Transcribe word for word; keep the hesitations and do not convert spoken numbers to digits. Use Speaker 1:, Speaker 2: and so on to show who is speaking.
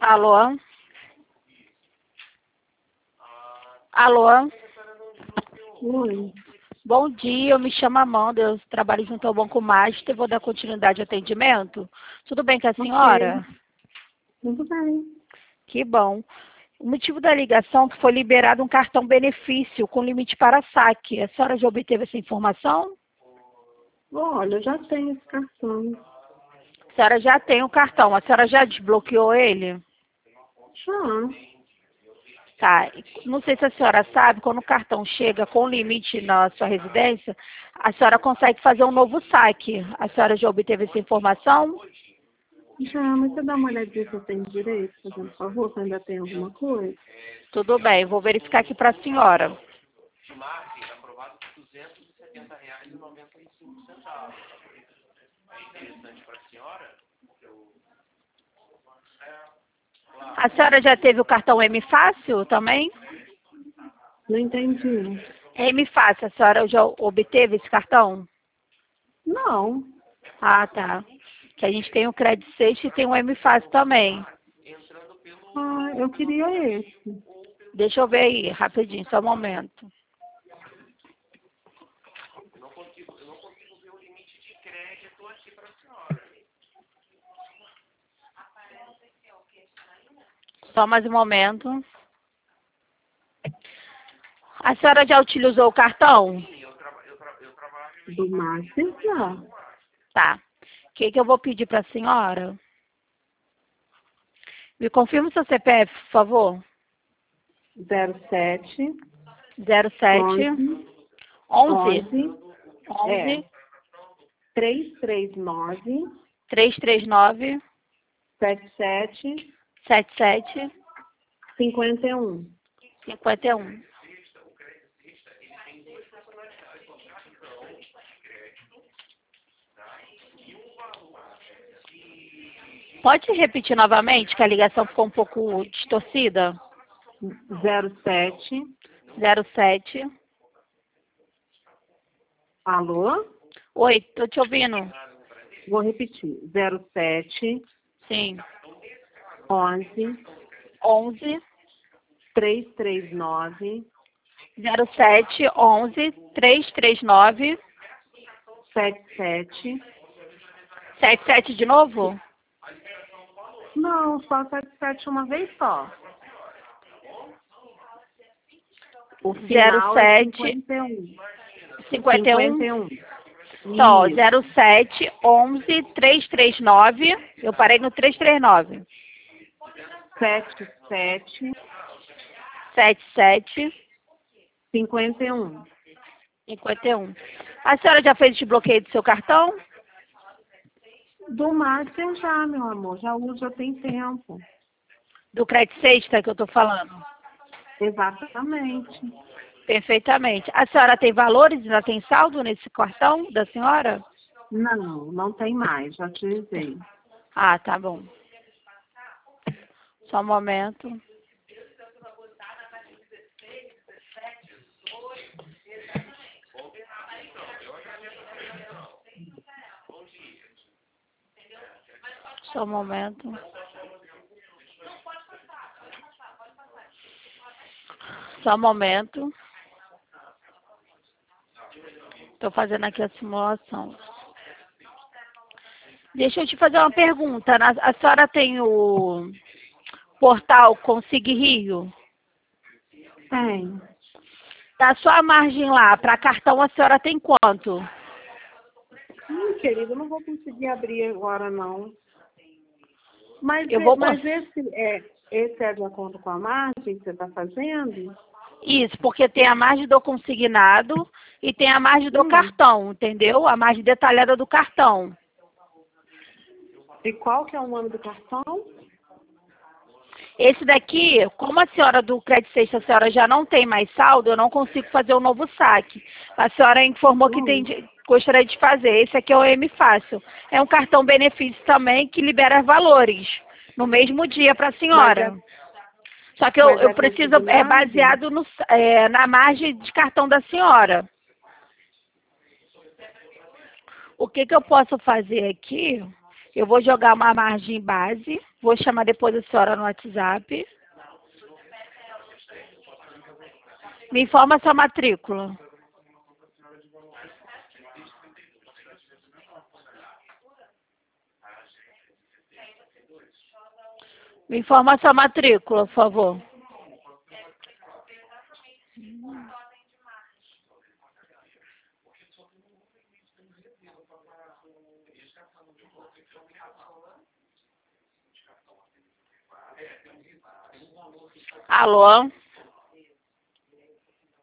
Speaker 1: Alô? Alô?
Speaker 2: Oi,
Speaker 1: Bom dia, eu me chamo Amanda, eu trabalho junto ao Banco Master, vou dar continuidade ao atendimento. Tudo bem com a
Speaker 2: ok,
Speaker 1: senhora?
Speaker 2: tudo bem.
Speaker 1: Que bom. O motivo da ligação é que foi liberado um cartão benefício com limite para saque. A senhora já obteve essa informação?
Speaker 2: Olha, eu já tenho esse cartão.
Speaker 1: A senhora já tem o cartão, a senhora já desbloqueou ele?
Speaker 2: Já.
Speaker 1: Tá. Não sei se a senhora sabe, quando o cartão chega com limite na sua residência, a senhora consegue fazer um novo saque. A senhora já obteve essa informação?
Speaker 2: Já, mas você dá uma olhadinha se eu tenho direito, fazendo favor, se ainda tem alguma coisa.
Speaker 1: Tudo bem, vou verificar aqui para a senhora. A senhora já teve o cartão M Fácil também?
Speaker 2: Não entendi.
Speaker 1: M Fácil, a senhora já obteve esse cartão?
Speaker 2: Não.
Speaker 1: Ah, tá. Que a gente tem o Credit Sexta e tem o M Fácil também.
Speaker 2: Ah, eu queria esse.
Speaker 1: Deixa eu ver aí, rapidinho, só um momento. Só mais um momento. A senhora já utilizou o cartão?
Speaker 2: Do Master, já.
Speaker 1: Tá. O que, que eu vou pedir para a senhora? Me confirma o seu C P F, por favor.
Speaker 2: zero sete,
Speaker 1: zero sete
Speaker 2: onze,
Speaker 1: onze
Speaker 2: onze,
Speaker 1: onze
Speaker 2: é, trezentos e trinta e nove,
Speaker 1: trezentos e trinta e nove
Speaker 2: setenta e sete,
Speaker 1: setenta e sete
Speaker 2: cinquenta e um.
Speaker 1: cinquenta e um. Pode repetir novamente, que a ligação ficou um pouco distorcida?
Speaker 2: zero sete,
Speaker 1: zero sete.
Speaker 2: alô?
Speaker 1: Oi, tô te ouvindo.
Speaker 2: Vou repetir. zero sete,
Speaker 1: Sim.
Speaker 2: onze,
Speaker 1: onze
Speaker 2: trezentos e trinta e nove,
Speaker 1: zero sete onze trezentos e trinta e nove
Speaker 2: setenta e sete.
Speaker 1: setenta e sete de novo?
Speaker 2: Não, só setenta e sete uma vez só. O final é
Speaker 1: zero sete
Speaker 2: cinquenta e um.
Speaker 1: cinquenta e um.
Speaker 2: cinquenta e um.
Speaker 1: Só,
Speaker 2: Isso.
Speaker 1: zero sete onze trezentos e trinta e nove. Eu parei no trezentos e trinta e nove.
Speaker 2: setenta e sete,
Speaker 1: setenta e sete
Speaker 2: cinquenta e um.
Speaker 1: cinquenta e um. A senhora já fez o desbloqueio do seu cartão?
Speaker 2: Do Master já, meu amor. Já uso, já tem tempo.
Speaker 1: Do Credit Sexta que eu tô falando?
Speaker 2: Exatamente.
Speaker 1: Perfeitamente. A senhora tem valores, ainda tem saldo nesse cartão da senhora?
Speaker 2: Não, não tem mais. Já utilizei.
Speaker 1: Ah, tá bom. Só um momento. Só um momento. Só um momento. Estou fazendo aqui a simulação. Deixa eu te fazer uma pergunta. Na- A senhora tem o portal Consigue Rio?
Speaker 2: Tem.
Speaker 1: Da sua margem lá para cartão, a senhora tem quanto?
Speaker 2: Hum, querido, eu não vou conseguir abrir agora, não. Mas,
Speaker 1: Eu
Speaker 2: e-
Speaker 1: vou...
Speaker 2: mas
Speaker 1: cons-
Speaker 2: esse, é, esse é de acordo com a margem que você está fazendo?
Speaker 1: Isso, porque tem a margem do consignado e tem a margem do
Speaker 2: Hum.
Speaker 1: cartão, entendeu? A margem detalhada do cartão.
Speaker 2: E qual que é o nome do cartão?
Speaker 1: Esse daqui, como a senhora do Credit Sexta, a senhora já não tem mais saldo, eu não consigo fazer o novo saque. A senhora informou que tem,
Speaker 2: Hum.
Speaker 1: de- gostaria de fazer. Esse aqui é o M Fácil. É um cartão benefício também que libera valores no mesmo dia para a
Speaker 2: Mas
Speaker 1: senhora.
Speaker 2: é,
Speaker 1: Só que eu,
Speaker 2: mas
Speaker 1: eu
Speaker 2: é
Speaker 1: preciso, é
Speaker 2: consignado?
Speaker 1: baseado no, é, na margem de cartão da senhora. O que, que eu posso fazer aqui? Eu vou jogar uma margem base, vou chamar depois a senhora no WhatsApp. Me informa a sua matrícula. Me informa a sua matrícula, por favor. Alô?